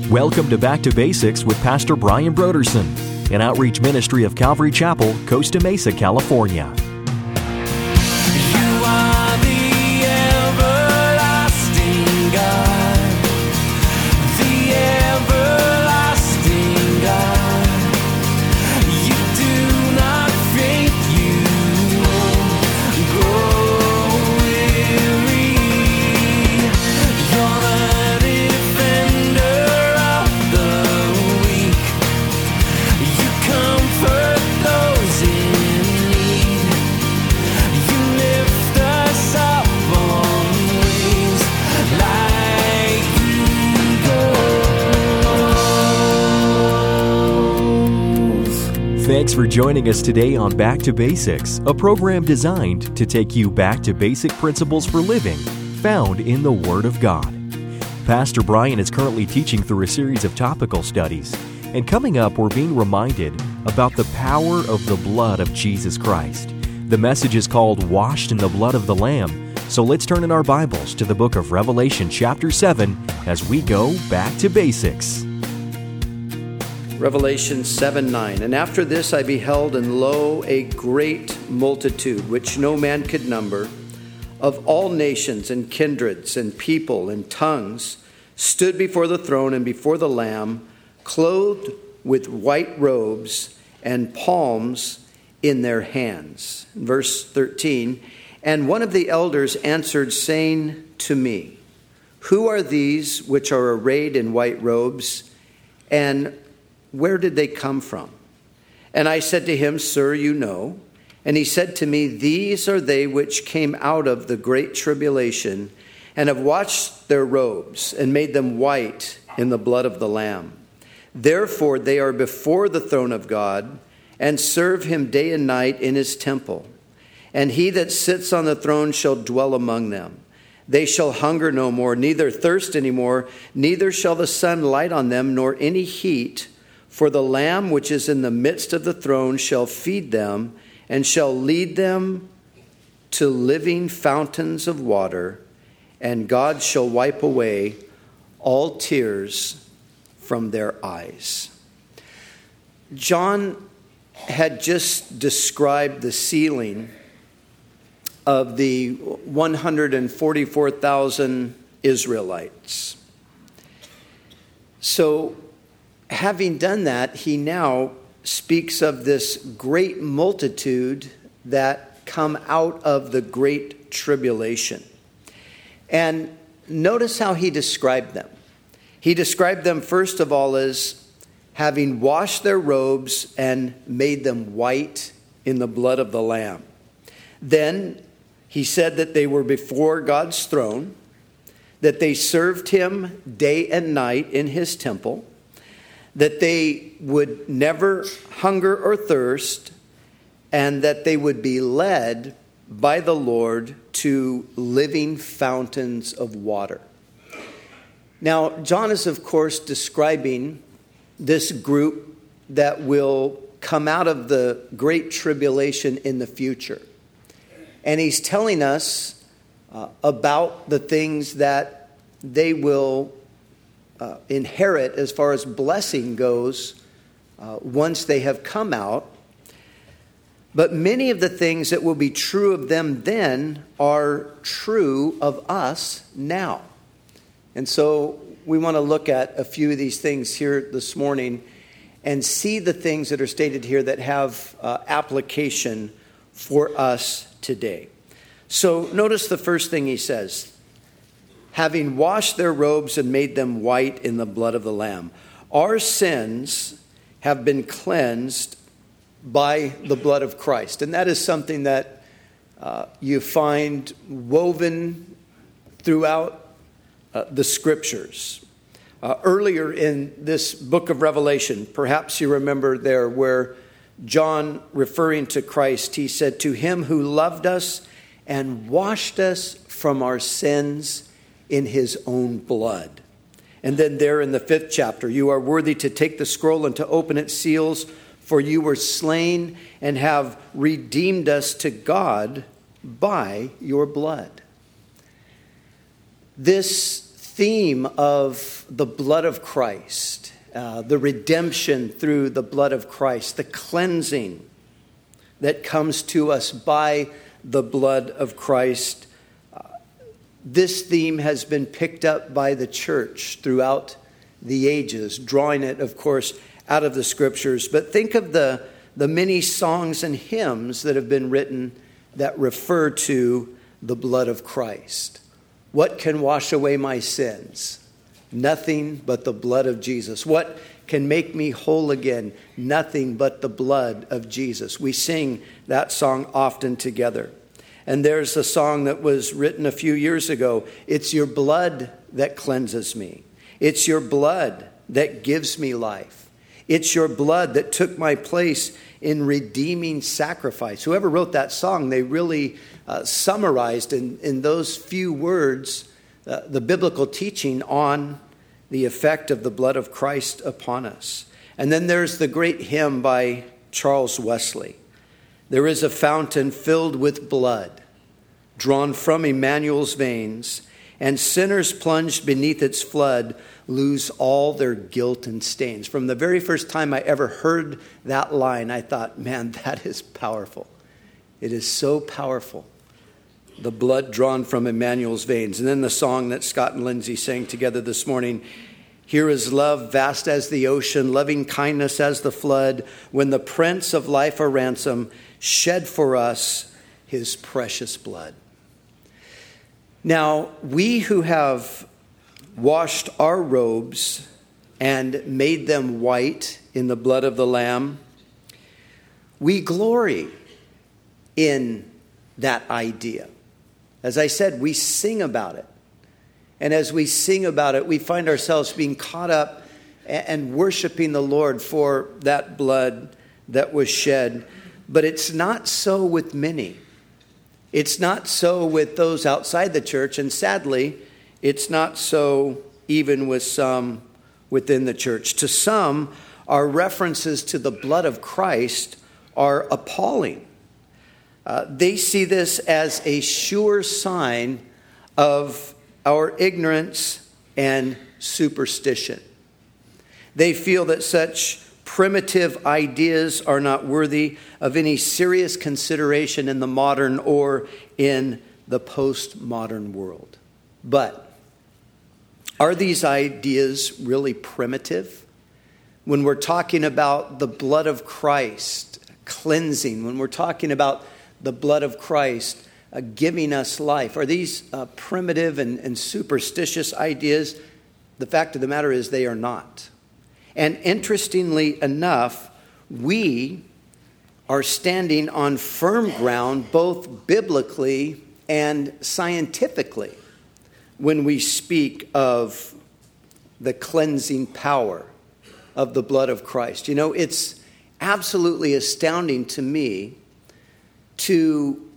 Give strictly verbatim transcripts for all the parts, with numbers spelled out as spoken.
Welcome to Back to Basics with Pastor Brian Broderson, an outreach ministry of Calvary Chapel, Costa Mesa, California. You are the everlasting God, the everlasting God. You do not faint, you won't grow weary. You're the defender of the weak. You comfort those in need. You lift us up on wings like eagles. Thanks for joining us today on Back to Basics, a program designed to take you back to basic principles for living found in the Word of God. Pastor Brian is currently teaching through a series of topical studies, and coming up, we're being reminded about the power of the blood of Jesus Christ. The message is called Washed in the Blood of the Lamb, so let's turn in our Bibles to the book of Revelation chapter seven as we go back to basics. Revelation seven nine. And after this I beheld, and lo, a great multitude, which no man could number, of all nations and kindreds and people and tongues, stood before the throne and before the Lamb, clothed with white robes and palms in their hands. Verse thirteen. And one of the elders answered, saying to me, Who are these which are arrayed in white robes, and where did they come from? And I said to him, Sir, you know. And he said to me, These are they which came out of the great tribulation, and have washed their robes, and made them white in the blood of the Lamb. Therefore they are before the throne of God, and serve him day and night in his temple. And he that sits on the throne shall dwell among them. They shall hunger no more, neither thirst any more, neither shall the sun light on them, nor any heat. For the Lamb which is in the midst of the throne shall feed them, and shall lead them to living fountains of water, and God shall wipe away all tears from their eyes. John had just described the sealing of the one hundred forty-four thousand Israelites. So, having done that, he now speaks of this great multitude that come out of the great tribulation. And notice how he described them. He described them, first of all, as having washed their robes and made them white in the blood of the Lamb. Then he said that they were before God's throne, that they served him day and night in his temple, that they would never hunger or thirst, and that they would be led by the Lord to living fountains of water. Now, John is, of course, describing this group that will come out of the great tribulation in the future. And he's telling us uh, about the things that they will uh, inherit as far as blessing goes uh, once they have come out. But many of the things that will be true of them then are true of us now. And so we want to look at a few of these things here this morning and see the things that are stated here that have uh, application for us today. So notice the first thing he says. Having washed their robes and made them white in the blood of the Lamb. Our sins have been cleansed by the blood of Christ. And that is something that uh, you find woven throughout uh, the scriptures. Uh, earlier in this book of Revelation, perhaps you remember there where John, referring to Christ, he said, To him who loved us and washed us from our sins in his own blood. And then there in the fifth chapter, you are worthy to take the scroll and to open its seals, for you were slain and have redeemed us to God by your blood. This theme of the blood of Christ, uh, the redemption through the blood of Christ, the cleansing that comes to us by the blood of Christ, uh, this theme has been picked up by the church throughout the ages, drawing it, of course, out of the scriptures. But think of the, the many songs and hymns that have been written that refer to the blood of Christ. What can wash away my sins? Nothing but the blood of Jesus. What can make me whole again? Nothing but the blood of Jesus. We sing that song often together. And there's a song that was written a few years ago. It's your blood that cleanses me. It's your blood that gives me life. It's your blood that took my place in redeeming sacrifice. Whoever wrote that song, they really uh, summarized in, in those few words uh, the biblical teaching on the effect of the blood of Christ upon us. And then there's the great hymn by Charles Wesley. There is a fountain filled with blood, drawn from Emmanuel's veins, and sinners plunged beneath its flood lose all their guilt and stains. From the very first time I ever heard that line, I thought, man, that is powerful. It is so powerful. The blood drawn from Emmanuel's veins. And then the song that Scott and Lindsay sang together this morning, here is love vast as the ocean, loving kindness as the flood, when the Prince of life a ransom shed for us his precious blood. Now, we who have washed our robes and made them white in the blood of the Lamb, we glory in that idea. As I said, we sing about it. And as we sing about it, we find ourselves being caught up and worshiping the Lord for that blood that was shed. But it's not so with many. It's not so with those outside the church, and sadly, it's not so even with some within the church. To some, our references to the blood of Christ are appalling. Uh, they see this as a sure sign of our ignorance and superstition. They feel that such primitive ideas are not worthy of any serious consideration in the modern or in the postmodern world. But are these ideas really primitive? When we're talking about the blood of Christ cleansing, when we're talking about the blood of Christ uh, giving us life, are these uh, primitive and, and superstitious ideas? The fact of the matter is they are not. And interestingly enough, we are standing on firm ground both biblically and scientifically when we speak of the cleansing power of the blood of Christ. You know, it's absolutely astounding to me to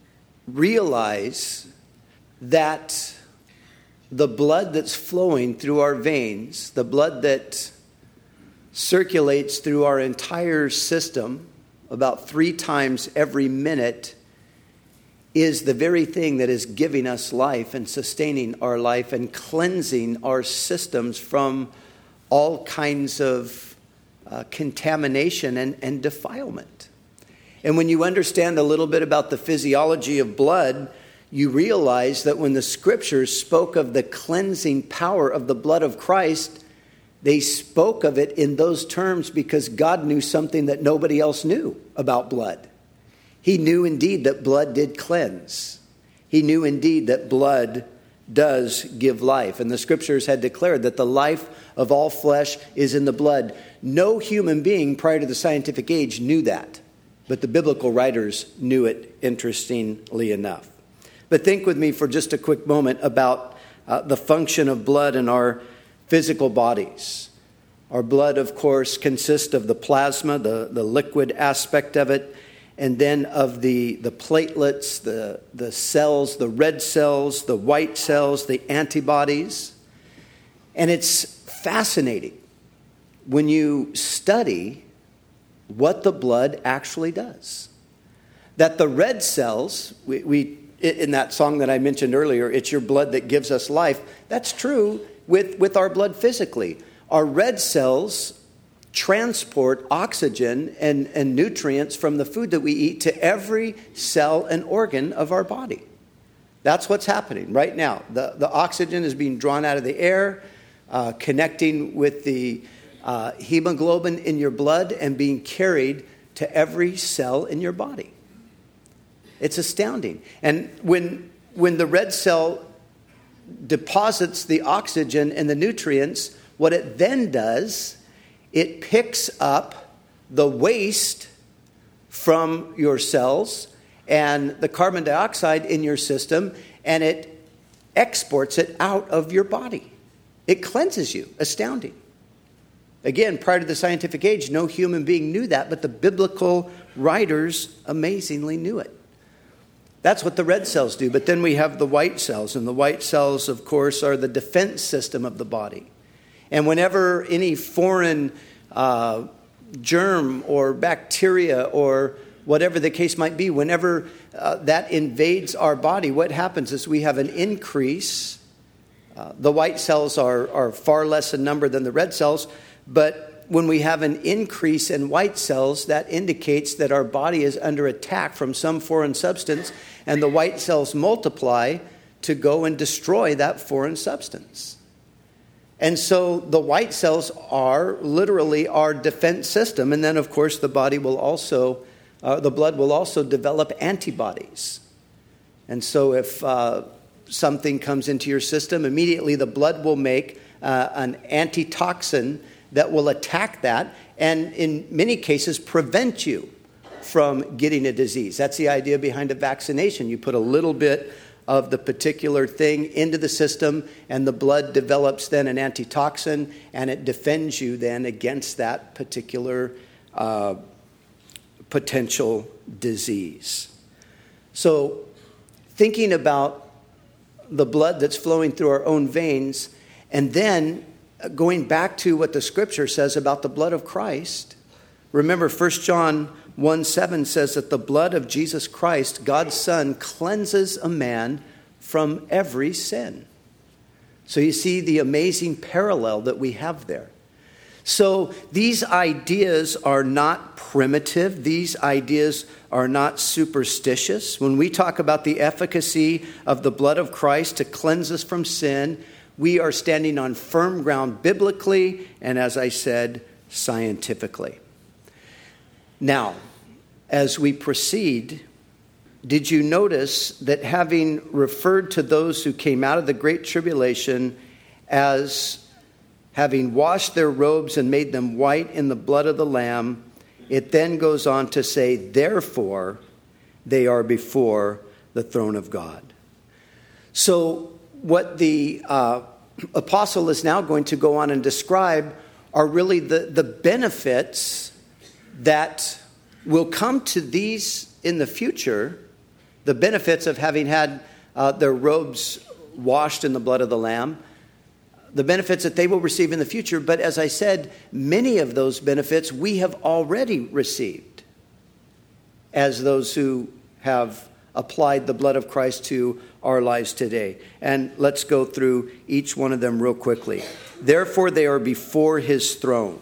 realize that the blood that's flowing through our veins, the blood that circulates through our entire system about three times every minute, is the very thing that is giving us life and sustaining our life and cleansing our systems from all kinds of uh, contamination and, and defilement. And when you understand a little bit about the physiology of blood, you realize that when the scriptures spoke of the cleansing power of the blood of Christ, they spoke of it in those terms because God knew something that nobody else knew about blood. He knew indeed that blood did cleanse. He knew indeed that blood does give life. And the scriptures had declared that the life of all flesh is in the blood. No human being prior to the scientific age knew that. But the biblical writers knew it, interestingly enough. But think with me for just a quick moment about uh, the function of blood in our physical bodies. Our blood, of course, consists of the plasma, the, the liquid aspect of it, and then of the, the platelets, the, the cells, the red cells, the white cells, the antibodies. And it's fascinating when you study what the blood actually does. That the red cells, we, we in that song that I mentioned earlier, it's your blood that gives us life. That's true with, with our blood physically. Our red cells transport oxygen and, and nutrients from the food that we eat to every cell and organ of our body. That's what's happening right now. The, the oxygen is being drawn out of the air, uh, connecting with the uh, hemoglobin in your blood and being carried to every cell in your body. It's astounding. And when when the red cell deposits the oxygen and the nutrients, what it then does, it picks up the waste from your cells and the carbon dioxide in your system, and it exports it out of your body. It cleanses you. Astounding. Again, prior to the scientific age, no human being knew that, but the biblical writers amazingly knew it. That's what the red cells do. But then we have the white cells, and the white cells, of course, are the defense system of the body. And whenever any foreign uh, germ or bacteria or whatever the case might be, whenever uh, that invades our body, what happens is we have an increase. Uh, the white cells are, are far less in number than the red cells, but when we have an increase in white cells, that indicates that our body is under attack from some foreign substance, and the white cells multiply to go and destroy that foreign substance. And so the white cells are literally our defense system, and then, of course, the body will also, uh, the blood will also develop antibodies. And so if uh, something comes into your system, immediately the blood will make uh, an antitoxin that will attack that and in many cases prevent you from getting a disease. That's the idea behind a vaccination. You put a little bit of the particular thing into the system and the blood develops then an antitoxin and it defends you then against that particular uh, potential disease. So thinking about the blood that's flowing through our own veins and then going back to what the scripture says about the blood of Christ, remember First John one seven says that the blood of Jesus Christ, God's Son, cleanses a man from every sin. So you see the amazing parallel that we have there. So these ideas are not primitive. These ideas are not superstitious. When we talk about the efficacy of the blood of Christ to cleanse us from sin, we are standing on firm ground biblically and, as I said, scientifically. Now, as we proceed, did you notice that having referred to those who came out of the Great Tribulation as having washed their robes and made them white in the blood of the Lamb, it then goes on to say, therefore, they are before the throne of God. So, what the uh, apostle is now going to go on and describe are really the, the benefits that will come to these in the future, the benefits of having had uh, their robes washed in the blood of the Lamb, the benefits that they will receive in the future. But as I said, many of those benefits we have already received as those who have applied the blood of Christ to our lives today. And let's go through each one of them real quickly. Therefore, they are before his throne.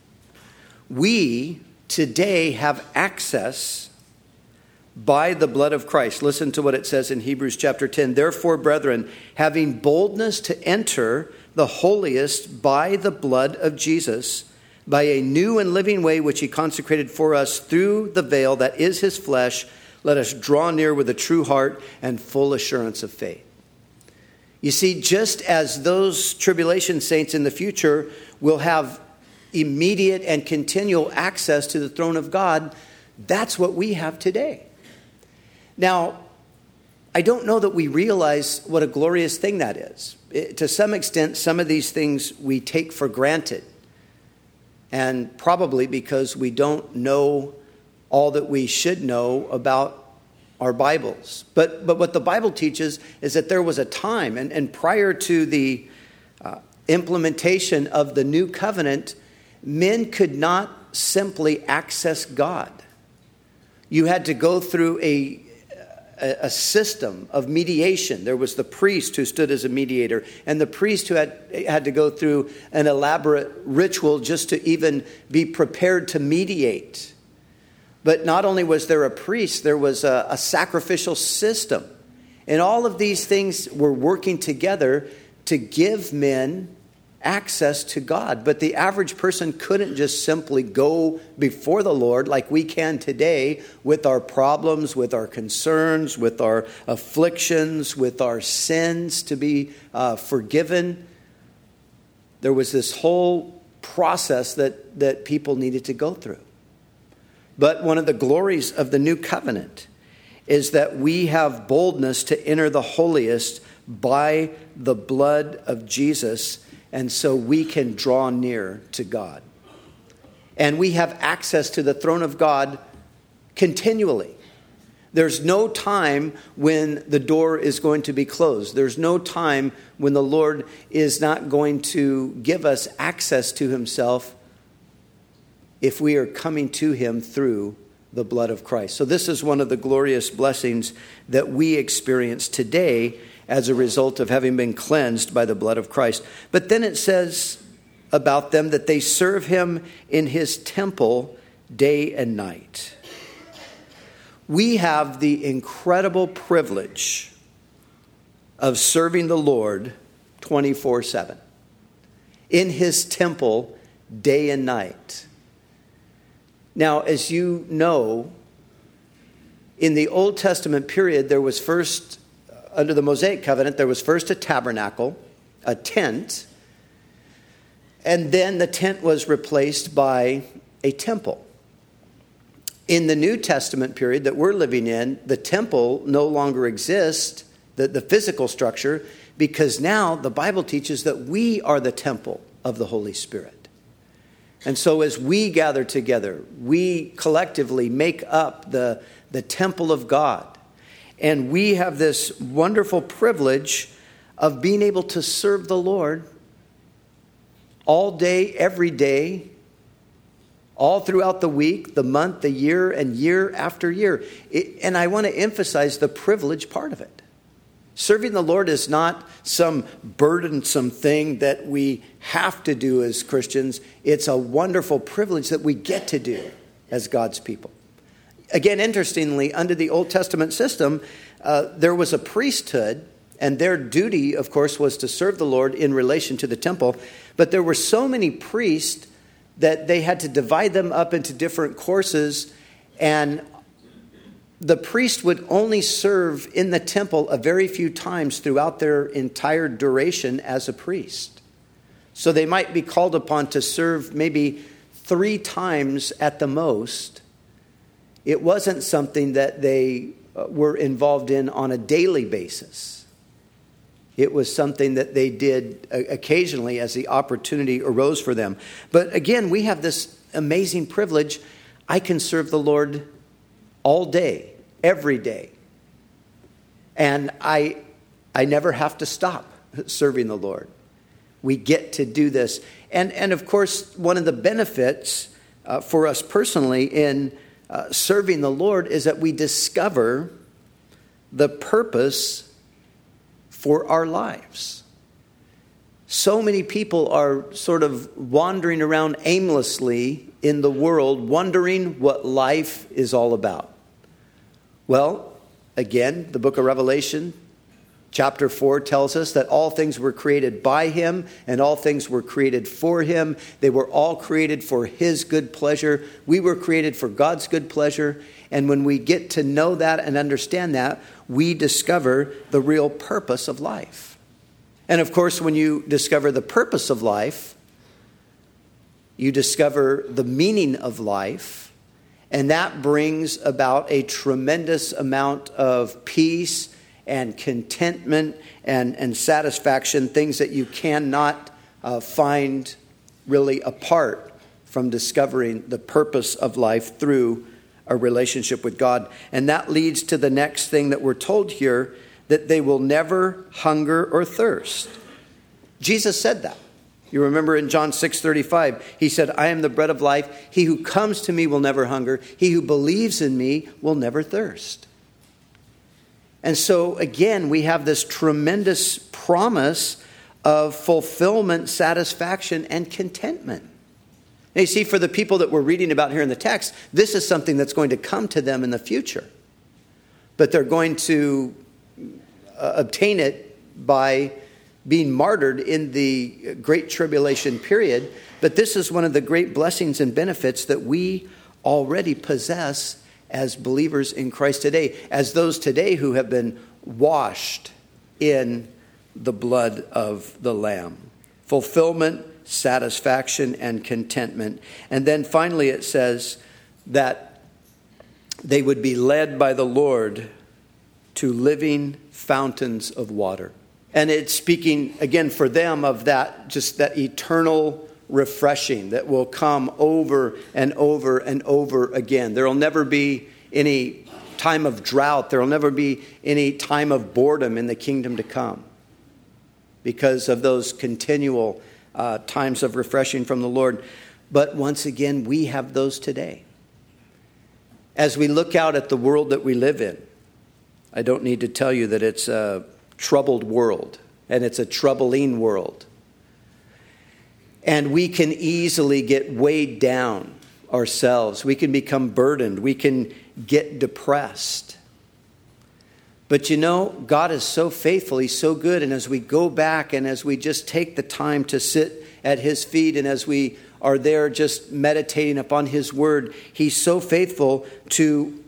We today have access by the blood of Christ. Listen to what it says in Hebrews chapter ten. Therefore, brethren, having boldness to enter the holiest by the blood of Jesus, by a new and living way which he consecrated for us through the veil that is his flesh, let us draw near with a true heart and full assurance of faith. You see, just as those tribulation saints in the future will have immediate and continual access to the throne of God, that's what we have today. Now, I don't know that we realize what a glorious thing that is. It, to some extent, some of these things we take for granted. And probably because we don't know all that we should know about our Bibles. But but what the Bible teaches is that there was a time, and, and prior to the uh, implementation of the new covenant, men could not simply access God. You had to go through a a, a system of mediation. There was the priest who stood as a mediator, and the priest who had, had to go through an elaborate ritual just to even be prepared to mediate. But not only was there a priest, there was a, a sacrificial system. And all of these things were working together to give men access to God. But the average person couldn't just simply go before the Lord like we can today with our problems, with our concerns, with our afflictions, with our sins to be uh, forgiven. There was this whole process that, that people needed to go through. But one of the glories of the new covenant is that we have boldness to enter the holiest by the blood of Jesus. And so we can draw near to God. And we have access to the throne of God continually. There's no time when the door is going to be closed. There's no time when the Lord is not going to give us access to himself if we are coming to him through the blood of Christ. So this is one of the glorious blessings that we experience today as a result of having been cleansed by the blood of Christ. But then it says about them that they serve him in his temple day and night. We have the incredible privilege of serving the Lord twenty-four seven in his temple day and night. Now, as you know, in the Old Testament period, there was first under the Mosaic covenant, there was first a tabernacle, a tent, and then the tent was replaced by a temple. In the New Testament period that we're living in, the temple no longer exists, the, the physical structure, because now the Bible teaches that we are the temple of the Holy Spirit. And so as we gather together, we collectively make up the, the temple of God. And we have this wonderful privilege of being able to serve the Lord all day, every day, all throughout the week, the month, the year, and year after year. It, and I want to emphasize the privilege part of it. Serving the Lord is not some burdensome thing that we have to do as Christians. It's a wonderful privilege that we get to do as God's people. Again, interestingly, under the Old Testament system, uh, there was a priesthood, and their duty, of course, was to serve the Lord in relation to the temple. But there were so many priests that they had to divide them up into different courses, and the priest would only serve in the temple a very few times throughout their entire duration as a priest. So they might be called upon to serve maybe three times at the most. It wasn't something that they were involved in on a daily basis. It was something that they did occasionally as the opportunity arose for them. But again, we have this amazing privilege. I can serve the Lord all day, every day. And I, I never have to stop serving the Lord. We get to do this. And, and of course, one of the benefits uh, for us personally in Uh, serving the Lord is that we discover the purpose for our lives. So many people are sort of wandering around aimlessly in the world, wondering what life is all about. Well, again, the book of Revelation, chapter four tells us that all things were created by him and all things were created for him. They were all created for his good pleasure. We were created for God's good pleasure. And when we get to know that and understand that, we discover the real purpose of life. And of course, when you discover the purpose of life, you discover the meaning of life. And that brings about a tremendous amount of peace and contentment and, and satisfaction, things that you cannot uh, find really apart from discovering the purpose of life through a relationship with God. And that leads to the next thing that we're told here, that they will never hunger or thirst. Jesus said that. You remember in John six thirty-five, he said, I am the bread of life. He who comes to me will never hunger. He who believes in me will never thirst. And so, again, we have this tremendous promise of fulfillment, satisfaction, and contentment. Now, you see, for the people that we're reading about here in the text, this is something that's going to come to them in the future. But they're going to uh, obtain it by being martyred in the Great Tribulation period. But this is one of the great blessings and benefits that we already possess as believers in Christ today, as those today who have been washed in the blood of the Lamb. Fulfillment, satisfaction, and contentment. And then finally it says that they would be led by the Lord to living fountains of water. And it's speaking, again, for them of that, just that eternal refreshing that will come over and over and over again. There will never be any time of drought. There will never be any time of boredom in the kingdom to come because of those continual uh, times of refreshing from the Lord. But once again, we have those today. As we look out at the world that we live in, I don't need to tell you that it's a troubled world, and it's a troubling world. And we can easily get weighed down ourselves. We can become burdened. We can get depressed. But you know, God is so faithful. He's so good. And as we go back and as we just take the time to sit at His feet and as we are there just meditating upon His word, He's so faithful to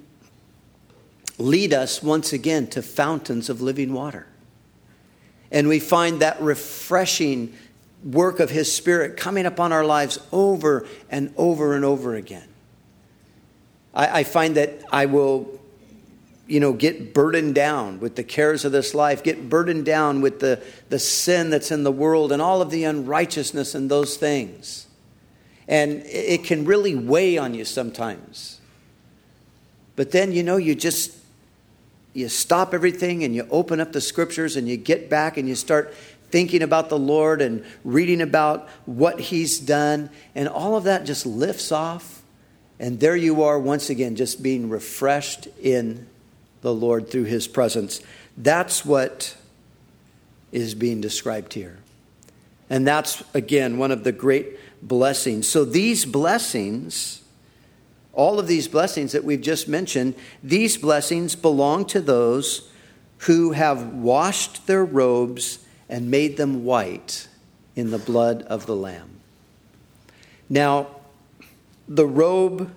lead us once again to fountains of living water. And we find that refreshing work of His Spirit coming upon our lives over and over and over again. I, I find that I will, you know, get burdened down with the cares of this life, get burdened down with the, the sin that's in the world and all of the unrighteousness and those things. And it can really weigh on you sometimes. But then, you know, you just, you stop everything and you open up the scriptures and you get back and you start thinking about the Lord and reading about what He's done. And all of that just lifts off. And there you are once again, just being refreshed in the Lord through His presence. That's what is being described here. And that's, again, one of the great blessings. So these blessings, all of these blessings that we've just mentioned, these blessings belong to those who have washed their robes and made them white in the blood of the Lamb. Now, the robe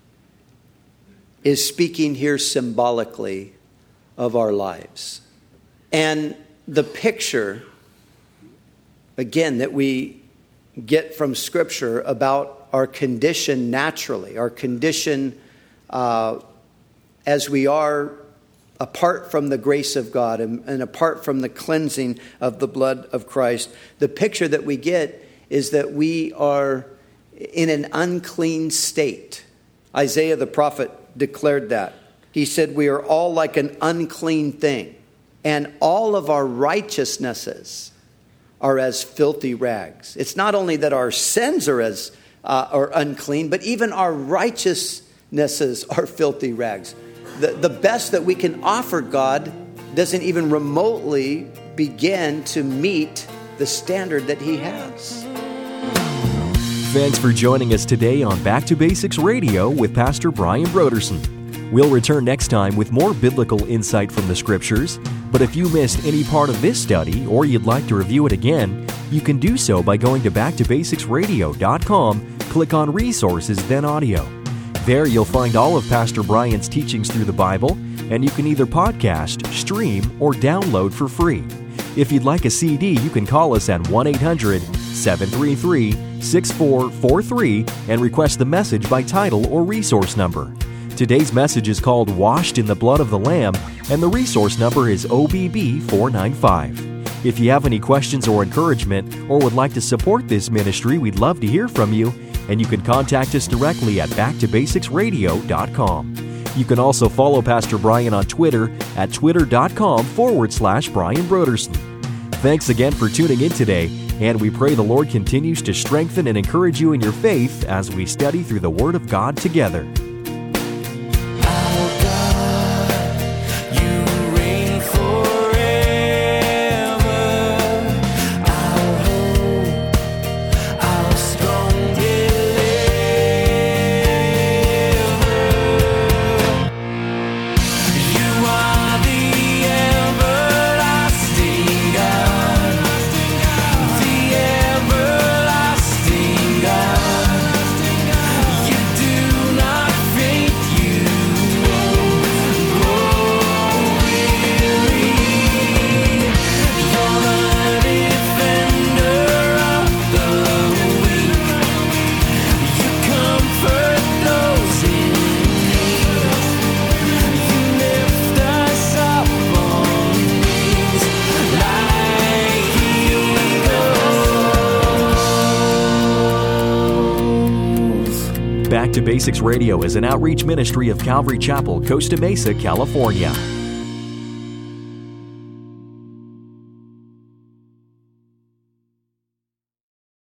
is speaking here symbolically of our lives. And the picture, again, that we get from Scripture about our condition naturally, our condition uh, as we are apart from the grace of God and, and apart from the cleansing of the blood of Christ. The picture that we get is that we are in an unclean state. Isaiah the prophet declared that. He said, we are all like an unclean thing, and all of our righteousnesses are as filthy rags. It's not only that our sins are as uh, are unclean, but even our righteousnesses are filthy rags. The, the best that we can offer God doesn't even remotely begin to meet the standard that He has. Thanks for joining us today on Back to Basics Radio with Pastor Brian Brodersen. We'll return next time with more biblical insight from the Scriptures. But if you missed any part of this study or you'd like to review it again, you can do so by going to back to basics radio dot com, click on Resources, then Audio. There you'll find all of Pastor Brian's teachings through the Bible, and you can either podcast, stream, or download for free. If you'd like a C D, you can call us at one eight hundred seven three three six four four three and request the message by title or resource number. Today's message is called Washed in the Blood of the Lamb, and the resource number is O B B four nine five. If you have any questions or encouragement or would like to support this ministry, we'd love to hear from you, and you can contact us directly at back to basics radio dot com. You can also follow Pastor Brian on Twitter at twitter.com forward slash Brian Brodersen. Thanks again for tuning in today, and we pray the Lord continues to strengthen and encourage you in your faith as we study through the Word of God together. Our God, you reign Back to Basics Radio is an outreach ministry of Calvary Chapel, Costa Mesa, California.